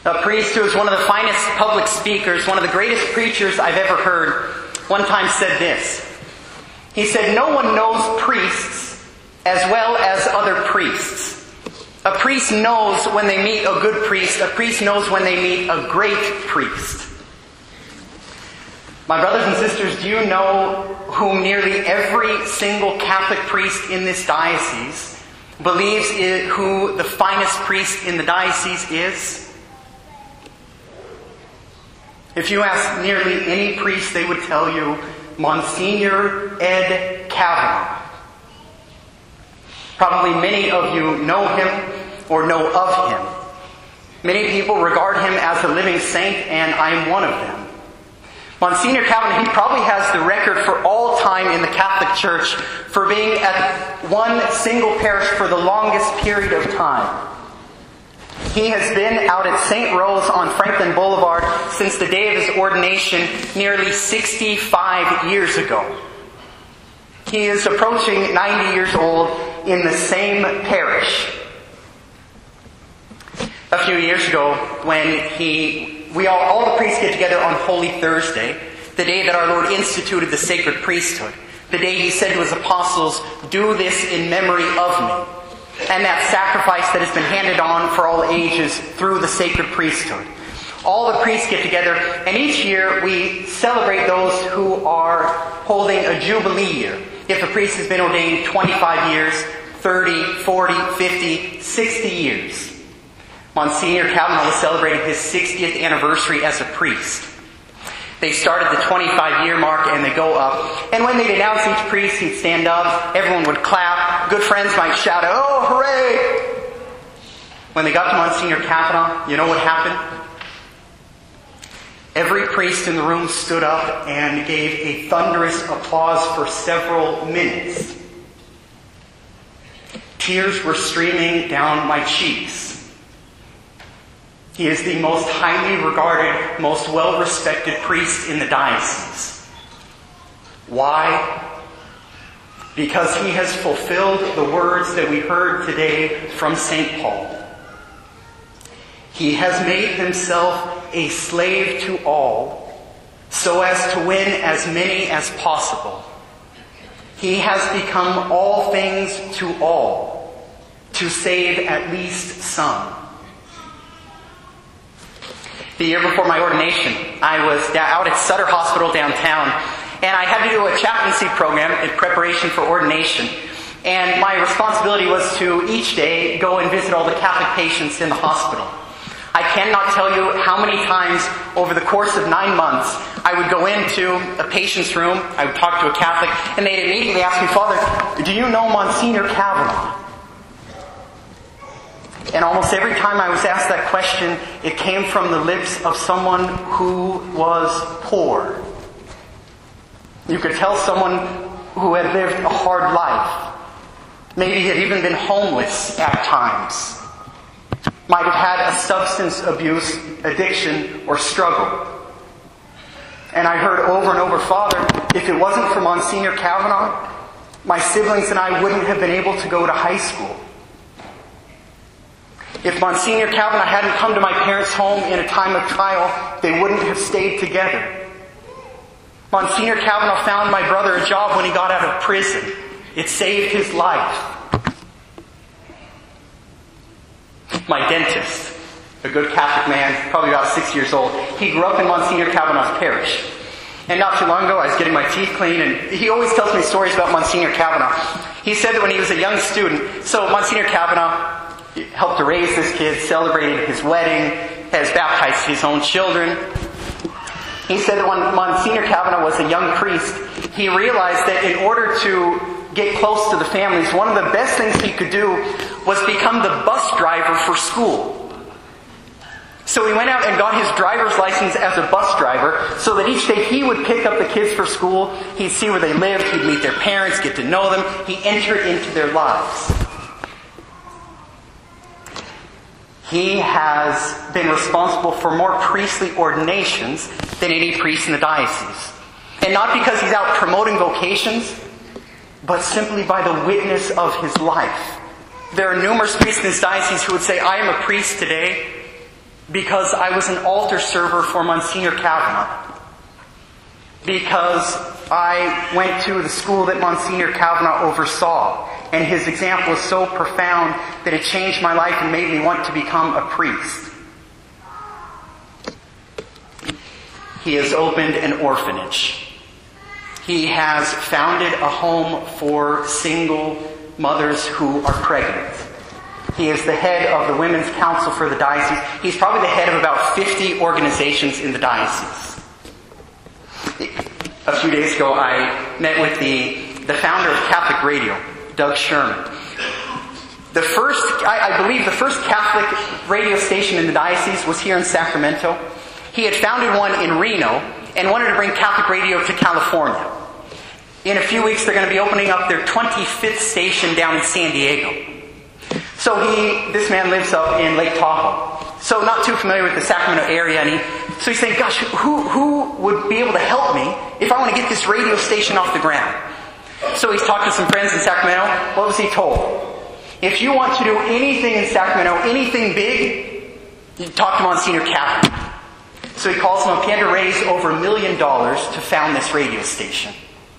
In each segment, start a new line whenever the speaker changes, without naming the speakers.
A priest who is one of the finest public speakers, one of the greatest preachers I've ever heard, one time said this. He said, "No one knows priests as well as other priests. A priest knows when they meet a good priest. A priest knows when they meet a great priest." My brothers and sisters, do you know whom nearly every single Catholic priest in this diocese believes who the finest priest in the diocese is? If you ask nearly any priest, they would tell you, Monsignor Ed Kavanaugh. Probably many of you know him or know of him. Many people regard him as a living saint, and I am one of them. Monsignor Kavanaugh, he probably has the record for all time in the Catholic Church for being at one single parish for the longest period of time. He has been out at St. Rose on Franklin Boulevard since the day of his ordination nearly 65 years ago. He is approaching 90 years old in the same parish. A few years ago, when all the priests get together on Holy Thursday, the day that our Lord instituted the sacred priesthood, the day He said to His apostles, "Do this in memory of me." And that sacrifice that has been handed on for all ages through the sacred priesthood. All the priests get together, and each year we celebrate those who are holding a jubilee year. If a priest has been ordained 25 years, 30, 40, 50, 60 years. Monsignor Kavanaugh was celebrating his 60th anniversary as a priest. They start at the 25-year mark and they go up. And when they'd announce each priest, he'd stand up, everyone would clap, good friends might shout, "Oh, hooray!" When they got to Monsignor Kavanaugh, you know what happened? Every priest in the room stood up and gave a thunderous applause for several minutes. Tears were streaming down my cheeks. He is the most highly regarded, most well-respected priest in the diocese. Why? Because he has fulfilled the words that we heard today from St. Paul. He has made himself a slave to all, so as to win as many as possible. He has become all things to all, to save at least some. The year before my ordination, I was out at Sutter Hospital downtown, and I had to do a chaplaincy program in preparation for ordination. And my responsibility was to each day go and visit all the Catholic patients in the hospital. I cannot tell you how many times over the course of 9 months I would go into a patient's room, I would talk to a Catholic, and they'd immediately ask me, "Father, do you know Monsignor Kavanaugh?" And almost every time I was asked that question, it came from the lips of someone who was poor. You could tell someone who had lived a hard life. Maybe had even been homeless at times. Might have had a substance abuse addiction or struggle. And I heard over and over, "Father, if it wasn't for Monsignor Kavanaugh, my siblings and I wouldn't have been able to go to high school. If Monsignor Kavanaugh hadn't come to my parents' home in a time of trial, they wouldn't have stayed together. Monsignor Kavanaugh found my brother a job when he got out of prison. It saved his life." My dentist, a good Catholic man, probably about 6 years old, he grew up in Monsignor Kavanaugh's parish. And not too long ago, I was getting my teeth cleaned, and he always tells me stories about Monsignor Kavanaugh. He said that when he was a young student, so Monsignor Kavanaugh helped to raise this kid, celebrated his wedding, has baptized his own children. He said that when Monsignor Kavanaugh was a young priest, he realized that in order to get close to the families, one of the best things he could do was become the bus driver for school. So he went out and got his driver's license as a bus driver so that each day he would pick up the kids for school, he'd see where they lived, he'd meet their parents, get to know them, he entered into their lives. He has been responsible for more priestly ordinations than any priest in the diocese. And not because he's out promoting vocations, but simply by the witness of his life. There are numerous priests in this diocese who would say, "I am a priest today because I was an altar server for Monsignor Kavanagh, because I went to the school that Monsignor Kavanagh oversaw, and his example was so profound that it changed my life and made me want to become a priest. He has opened an orphanage. He has founded a home for single mothers who are pregnant. He is the head of the Women's Council for the diocese. He's probably the head of about 50 organizations in the diocese. A few days ago, I met with the founder of Catholic Radio, Doug Sherman. I believe the first Catholic radio station in the diocese was here in Sacramento. He had founded one in Reno and wanted to bring Catholic radio to California. In a few weeks, they're going to be opening up their 25th station down in San Diego. So this man lives up in Lake Tahoe. So not too familiar with the Sacramento area. So he's saying, gosh, who would be able to help me if I want to get this radio station off the ground? So he's talked to some friends in Sacramento. What was he told? If you want to do anything in Sacramento, anything big, you talk to Monsignor Kavanagh. So he calls him up. He had to raise over $1 million to found this radio station.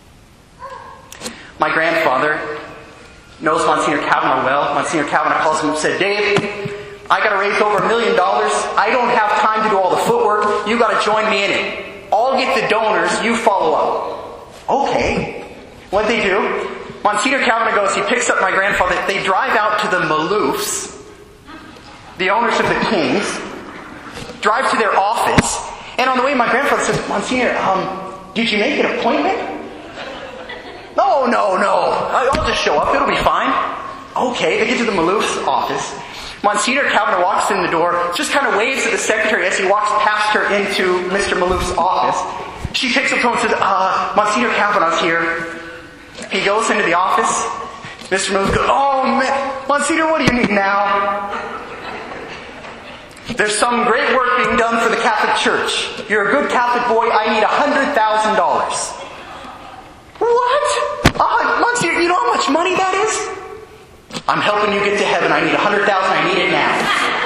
My grandfather knows Monsignor Kavanagh well. Monsignor Kavanagh calls him and said, Dave, I got to raise over $1 million. I don't have time to do all the footwork. You got to join me in it. I'll get the donors. You follow up. Okay. What they do? Monsignor Kavanagh goes. He picks up my grandfather. They drive out to the Maloofs, the owners of the Kings. Drive to their office. And on the way, my grandfather says, Monsignor, did you make an appointment? No. I'll just show up. It'll be fine. Okay, they get to the Maloof's office. Monsignor Kavanagh walks in the door, just kind of waves at the secretary as he walks past her into Mr. Maloof's office. She takes up the phone and says, Monsignor Kavanagh's here. He goes into the office. Mr. Maloof goes, oh, man, Monsignor, what do you need now? There's some great work being done for the Catholic Church. You're a good Catholic boy. I need $100,000. What? Monsignor, you know how much money that is? I'm helping you get to heaven. I need $100,000. I need it now.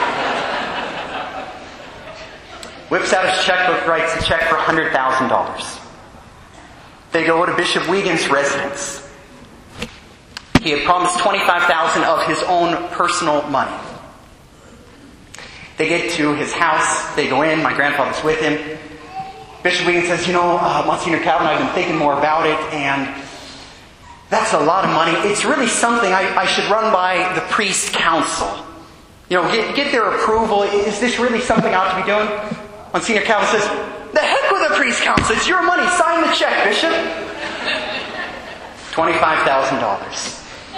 Whips out his checkbook, writes a check for $100,000. They go to Bishop Wiegand's residence. He had promised $25,000 of his own personal money. They get to his house. They go in. My grandfather's with him. Bishop Wiegand says, Monsignor Kavanagh, I've been thinking more about it, and that's a lot of money. It's really something I should run by the priest council. Get their approval. Is this really something I ought to be doing? Monsignor Kavanagh says, the heck with the priest council. It's your money. Sign the check, Bishop. $25,000.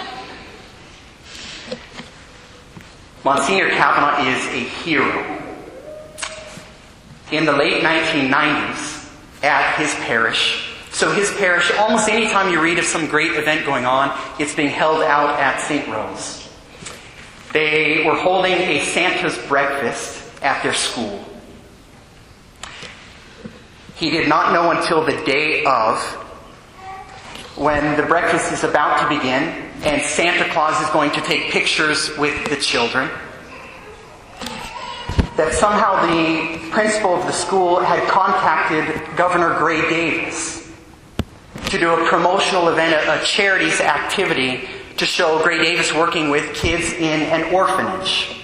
Monsignor Kavanagh is a hero. In the late 1990s, at his parish, so his parish, almost any time you read of some great event going on, it's being held out at St. Rose. They were holding a Santa's breakfast at their school. He did not know until the day of, when the breakfast is about to begin, and Santa Claus is going to take pictures with the children, that somehow the principal of the school had contacted Governor Gray Davis to do a promotional event, a charities activity, to show Gray Davis working with kids in an orphanage.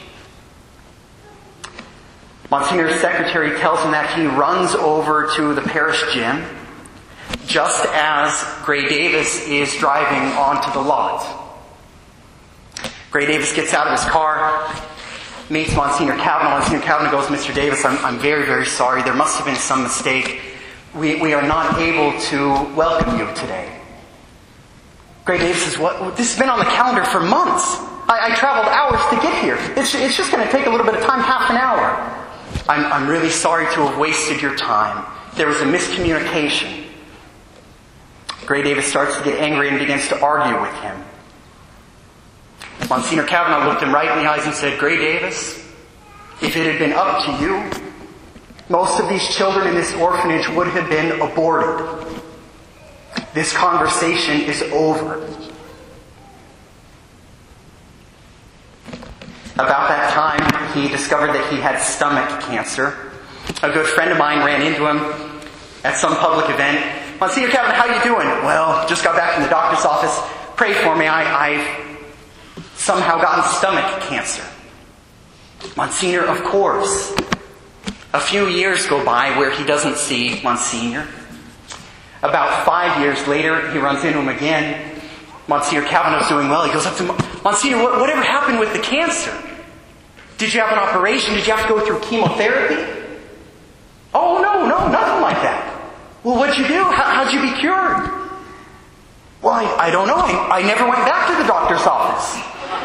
Monsignor's secretary tells him that he runs over to the parish gym just as Gray Davis is driving onto the lot. Gray Davis gets out of his car, meets Monsignor Kavanagh. Monsignor Kavanagh goes, Mr. Davis, I'm very, very sorry. There must have been some mistake. We are not able to welcome you today. Gray Davis says, what? This has been on the calendar for months. I traveled hours to get here. It's just going to take a little bit of time, half an hour. I'm really sorry to have wasted your time. There was a miscommunication. Gray Davis starts to get angry and begins to argue with him. Monsignor Kavanagh looked him right in the eyes and said, Gray Davis, if it had been up to you, most of these children in this orphanage would have been aborted. This conversation is over. About that time, he discovered that he had stomach cancer. A good friend of mine ran into him at some public event. Monsignor Kevin, how you doing? Well, just got back from the doctor's office. Pray for me. I've somehow gotten stomach cancer. Monsignor, of course. A few years go by where he doesn't see Monsignor. About 5 years later, he runs into him again. Monsignor Kavanaugh's doing well. He goes up to him, Monsignor, whatever happened with the cancer? Did you have an operation? Did you have to go through chemotherapy? Oh, no, nothing like that. Well, what'd you do? How'd you be cured? Well, I don't know. I never went back to the doctor's office.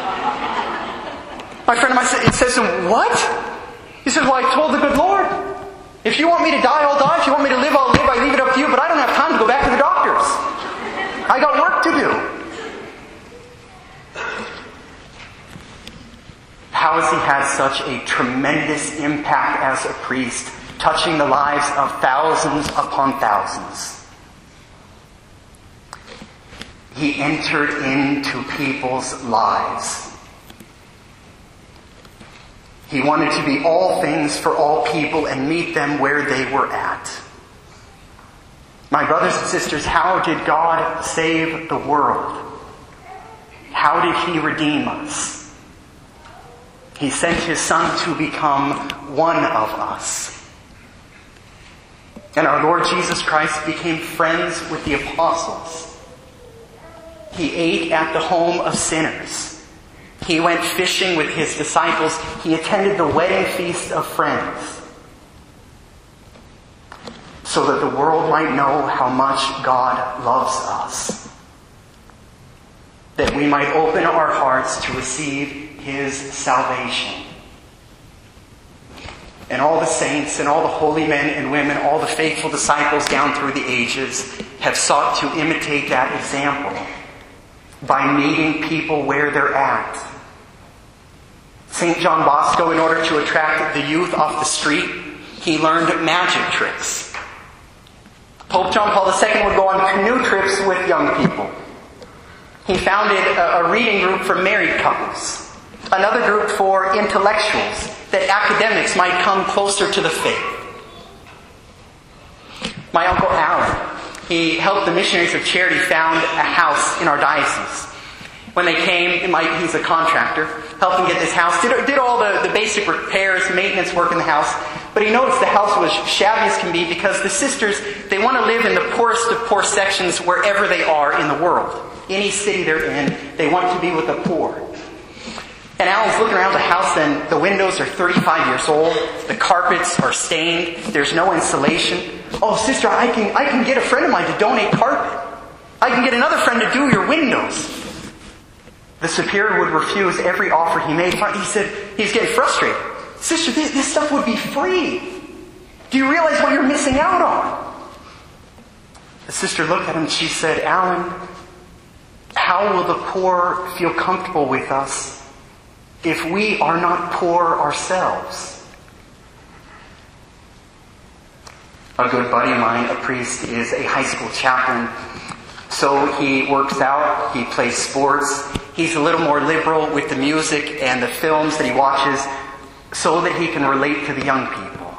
My friend of mine says to him, what? He says, well, I told the good Lord, if you want me to die, I'll die. If you want me to live, I'll live. I leave it up to you, but I don't have time to go back to the doctors. I got work to do. How has he had such a tremendous impact as a priest, touching the lives of thousands upon thousands? He entered into people's lives. He wanted to be all things for all people and meet them where they were at. My brothers and sisters, how did God save the world? How did He redeem us? He sent His Son to become one of us. And our Lord Jesus Christ became friends with the apostles. He ate at the home of sinners. He went fishing with His disciples. He attended the wedding feast of friends. So that the world might know how much God loves us. That we might open our hearts to receive His salvation. And all the saints and all the holy men and women, all the faithful disciples down through the ages have sought to imitate that example by meeting people where they're at. St. John Bosco, in order to attract the youth off the street, he learned magic tricks. Pope John Paul II would go on canoe trips with young people. He founded a reading group for married couples, another group for intellectuals, that academics might come closer to the faith. My Uncle Alan, he helped the Missionaries of Charity found a house in our diocese. When they came, he's a contractor, helped them get this house, did all the basic repairs, maintenance work in the house, but he noticed the house was shabby as can be because the sisters, they want to live in the poorest of poor sections wherever they are in the world. Any city they're in, they want to be with the poor. And Alan's looking around the house and the windows are 35 years old, the carpets are stained, there's no insulation. Oh, sister, I can get a friend of mine to donate carpet. I can get another friend to do your windows. The superior would refuse every offer he made. He said, he's getting frustrated. Sister, this stuff would be free. Do you realize what you're missing out on? The sister looked at him and she said, Alan, how will the poor feel comfortable with us if we are not poor ourselves? A good buddy of mine, a priest, is a high school chaplain. So he works out, he plays sports. He's a little more liberal with the music and the films that he watches so that he can relate to the young people.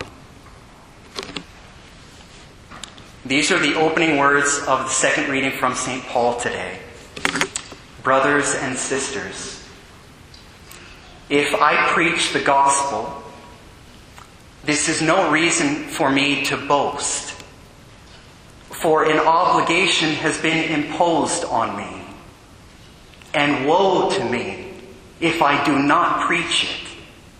These are the opening words of the second reading from St. Paul today. Brothers and sisters, if I preach the gospel, this is no reason for me to boast, for an obligation has been imposed on me. And woe to me if I do not preach it.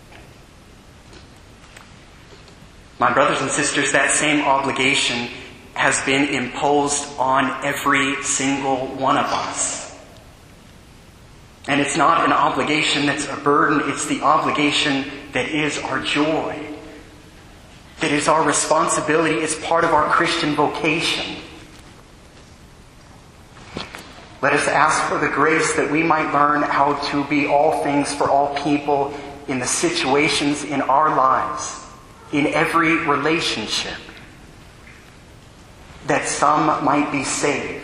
My brothers and sisters, that same obligation has been imposed on every single one of us. And it's not an obligation that's a burden, it's the obligation that is our joy. That is our responsibility, it's part of our Christian vocation. Let us ask for the grace that we might learn how to be all things for all people in the situations in our lives, in every relationship, that some might be saved,